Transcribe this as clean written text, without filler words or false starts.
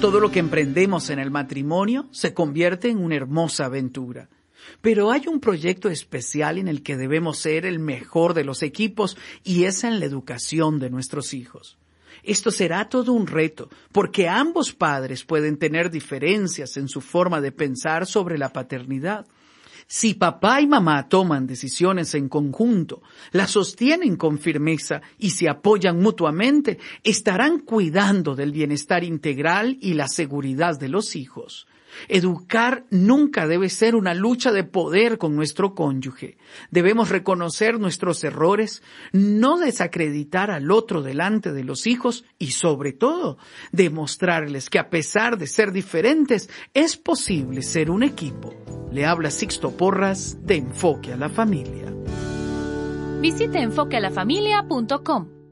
Todo lo que emprendemos en el matrimonio se convierte en una hermosa aventura. Pero hay un proyecto especial en el que debemos ser el mejor de los equipos y es en la educación de nuestros hijos. Esto será todo un reto, porque ambos padres pueden tener diferencias en su forma de pensar sobre la paternidad. Si papá y mamá toman decisiones en conjunto, las sostienen con firmeza y se apoyan mutuamente, estarán cuidando del bienestar integral y la seguridad de los hijos. Educar nunca debe ser una lucha de poder con nuestro cónyuge. Debemos reconocer nuestros errores, no desacreditar al otro delante de los hijos y, sobre todo, demostrarles que a pesar de ser diferentes, es posible ser un equipo. Le habla Sixto Porras de Enfoque a la Familia. Visite enfoquealafamilia.com.